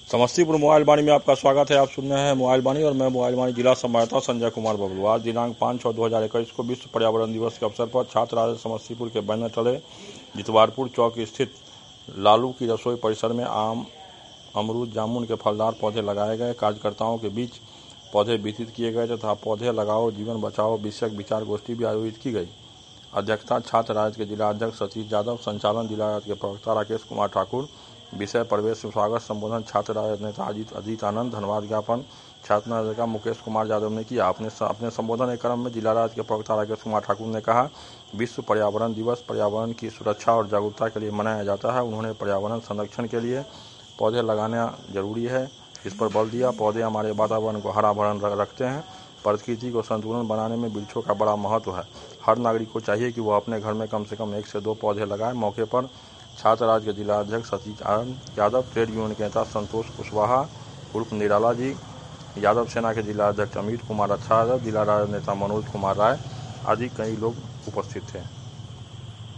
Samastipur mobile वाणी में आपका स्वागत है। आप सुन रहे हैं मोबाइल वाणी और मैं मोबाइल वाणी जिला संवाददाता संजय कुमार बबलू। आज दिनांक 5/6/2021 को विश्व पर्यावरण दिवस के अवसर पर छात्र राजद समस्तीपुर के बैनर तले जितवारपुर चौक स्थित लालू की रसोई परिसर में आम, अमरूद, जामुन के फलदार पौधे लगाए गए। कार्यकर्ताओं के बीच पौधे वितरित किए गए तथा पौधे लगाओ जीवन बचाओ विषयक विचार गोष्ठी भी आयोजित की गई। अध्यक्षता छात्र राजद के जिला अध्यक्ष सतीश यादव, संचालन जिला राजद के प्रवक्ता राकेश कुमार ठाकुर, विषय प्रवेश स्वागत संबोधन छात्र राजद नेता अजीत आनंद, धन्यवाद ज्ञापन छात्र नेता मुकेश कुमार यादव ने किया। अपने संबोधन के क्रम में जिला राजद के प्रवक्ता राकेश कुमार ठाकुर ने कहा, विश्व पर्यावरण दिवस पर्यावरण की सुरक्षा और जागरूकता के लिए मनाया जाता है। उन्होंने पर्यावरण संरक्षण के लिए पौधे लगाना जरूरी है, इस पर बल दिया। पौधे हमारे वातावरण को हरा भरा रखते हैं। प्रकृति को संतुलन बनाने में वृक्षों का बड़ा महत्व है। हर नागरिक को चाहिए कि वह अपने घर में कम से कम 1 से 2 पौधे लगाए। मौके पर छात्र राजद के जिला अध्यक्ष सतीश यादव, ट्रेड यूनियन के नेता संतोष कुशवाहा उर्फ निराला जी, यादव सेना के जिला अध्यक्ष अमित कुमार अच्छा यादव, जिला राजद नेता मनोज कुमार राय आदि कई लोग उपस्थित थे।